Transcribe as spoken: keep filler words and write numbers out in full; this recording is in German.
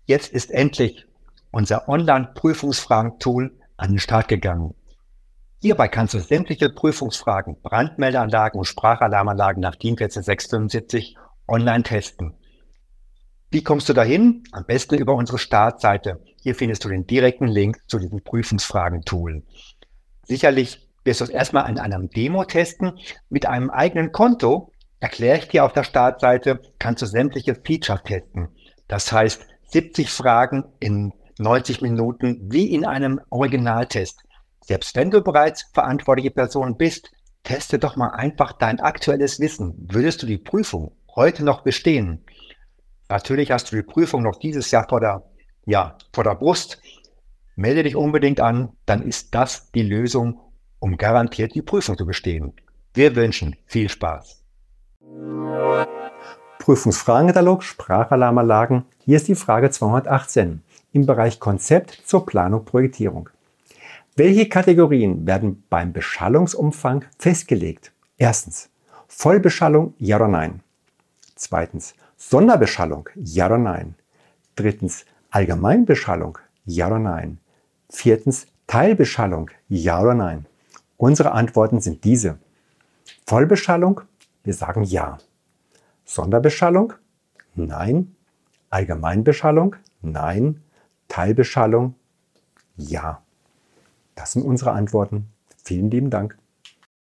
Jetzt ist endlich unser Online-Prüfungsfragen-Tool an den Start gegangen. Hierbei kannst du sämtliche Prüfungsfragen, Brandmeldeanlagen und Sprachalarmanlagen nach DIN eins vier sechs fünf online testen. Wie kommst du dahin? Am besten über unsere Startseite. Hier findest du den direkten Link zu diesem Prüfungsfragen-Tool. Sicherlich wirst du es erstmal in einem Demo testen. Mit einem eigenen Konto, erkläre ich dir auf der Startseite, kannst du sämtliche Features testen. Das heißt, siebzig Fragen in neunzig Minuten wie in einem Originaltest. Selbst wenn du bereits verantwortliche Person bist, teste doch mal einfach dein aktuelles Wissen. Würdest du die Prüfung heute noch bestehen? Natürlich hast du die Prüfung noch dieses Jahr vor der, ja, vor der Brust. Melde dich unbedingt an, dann ist das die Lösung, um garantiert die Prüfung zu bestehen. Wir wünschen viel Spaß. Prüfungsfragenkatalog Sprachalarmanlagen. Hier ist die Frage zweihundertachtzehn im Bereich Konzept zur Planung Projektierung. Welche Kategorien werden beim Beschallungsumfang festgelegt? Erstens, Vollbeschallung, ja oder nein? Zweitens, Sonderbeschallung, ja oder nein? Drittens, Allgemeinbeschallung, ja oder nein? Viertens, Teilbeschallung, ja oder nein? Unsere Antworten sind diese. Vollbeschallung, wir sagen ja. Sonderbeschallung? Nein. Allgemeinbeschallung? Nein. Teilbeschallung? Ja. Das sind unsere Antworten. Vielen lieben Dank.